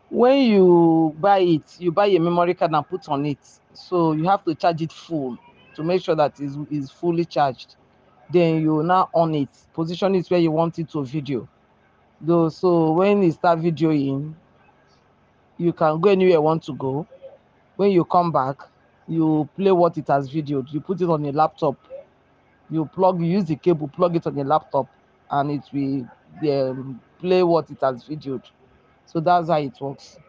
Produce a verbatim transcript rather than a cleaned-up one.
When you buy it, you buy a memory card and put on it. So you have to charge it full to make sure that it's, it's fully charged. Then you now on it, position it where you want it to video. Though, so when you start videoing, you can go anywhere you want to go. When you come back, you play what it has videoed. You put it on your laptop. You plug, you use the cable, plug it on your laptop, and it will um, play what it has videoed. So that's how it works.